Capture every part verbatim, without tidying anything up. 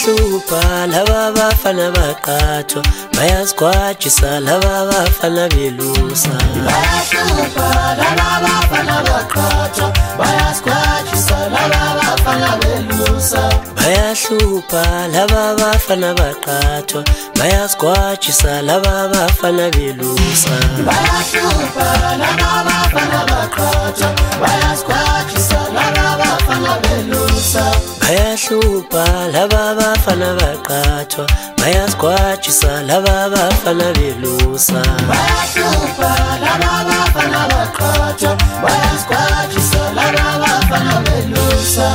bayahlupha laba bafana baqathwa, bayasikwajisa laba bafana belusa. Bayahlupha laba bafana baqathwa, bayasikwajisa laba bafana belusa. Bayahlupha laba bafana baqathwa, bayasikwajisa laba bafana belusa. Bayahlupha laba bafana baqathwa, bayasikwajisa laba bafana belusa. Bayahlupha laba bafana baqathwa, bayasikwajisa laba bafana belusa. Bayahlupha laba bafana baqathwa, bayasikwajisa laba bafana belusa.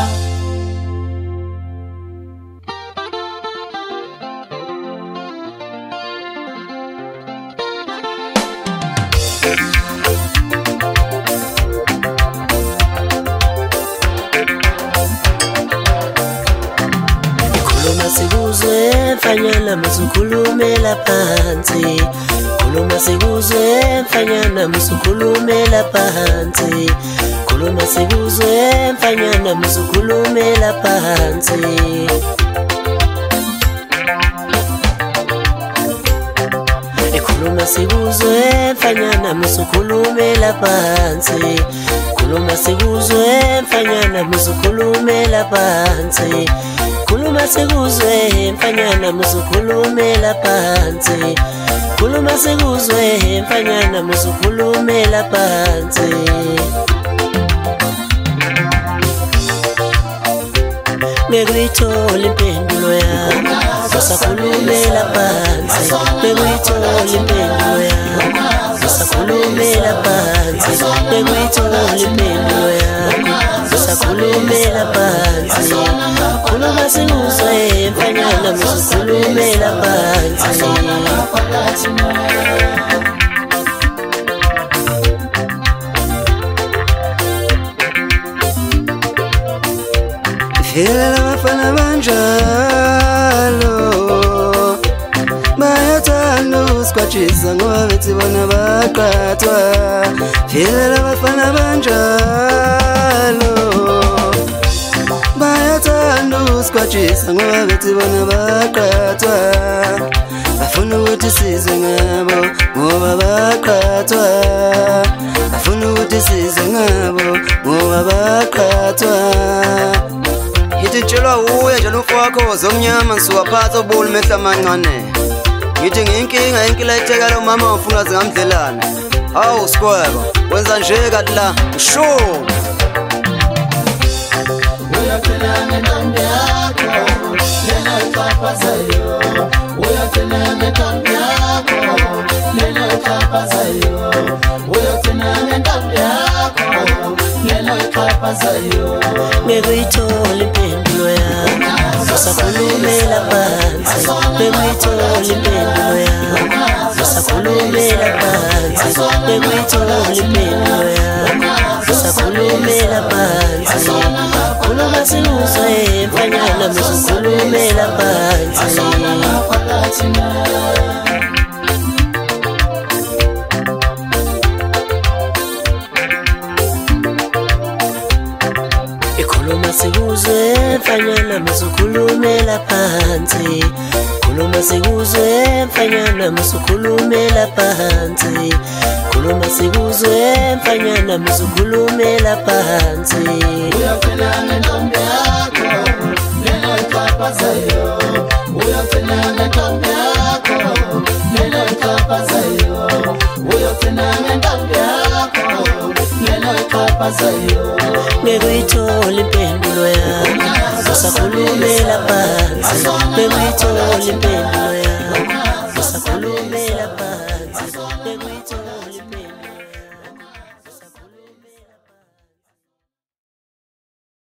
Khuluma sikuzwe mfanyana musukhulumela phansi. Khuluma sikuzwe mfanyana musukhulumela phansi. Khuluma sikuzwe mfanyana musukhulumela phansi. Khuluma sikuzwe mfanyana musukhulumela phansi. Khuluma sikuzwe mfanyana musukhulumela phansi. Khuluma sikuzwe mfanyana musukhulumela phansi. Khuluma sikuzwe mfanyana musukhulumela phansi. Ngekuyithola impendulo yakho, usakhulumela phansi. Ngekuyithola impendulo yakho, usakhulumela phansi. Ngekuyithola impendulo yakho, usakhulumela phansi. Khuluma sikuzwe mfanyana musukhulumela phansi. Hela bafana banjalo, bayathanda usikwajisa ngoba bethi bona baqathwa. Hela bafana banjalo, bayathanda usikwajisa ngoba bethi bona baqathwa. Bafuna ukuthi sizwe ngabo ngoba baqathwa. Bafuna ukuthi sizwe ngabo ngoba baqathwa. Ngithi tshelwa uye njalo umfowakho zomnyama ngisukaphatha obulu mehla amancane. Ngithi ngiyinkinga inkila ithekela umama ufuna zingamdlelane. Hawu sikwebo wenza nje kathi la sho. Uyathela ngentombi yakho, lena iqhaphazayo. Uyathela ngentombi yakho, lena iqhaphazayo. Uyathela ngentombi yakho, lena iqhaphazayo. Ngekuyithola impendulo yakho, usakhulumela phansi. Ngekuyithola impendulo yakho, usakhulumela phansi. Ngekuyithola impendulo yakho, usakhulumela phansi. Khuluma sikuzwe mfanyana musukhulumela phansi. Khuluma sikuzwe mfanyana musukhulumela phansi. Khuluma sikuzwe mfanyana musukhulumela phansi. Khuluma sikuzwe mfanyana musukhulumela phansi. Uyathela ngentombi yakho, lena iqhaphazayo. Uyathela ngentombi yakho, lena iqhaphazayo. Uyathela ngentombi yakho, lena iqhaphazayo. Ngekuyithola impendulo yakho, usakhulumela phansi. Ngekuyithola impendulo yakho, usakhulumela phansi. Ngekuyithola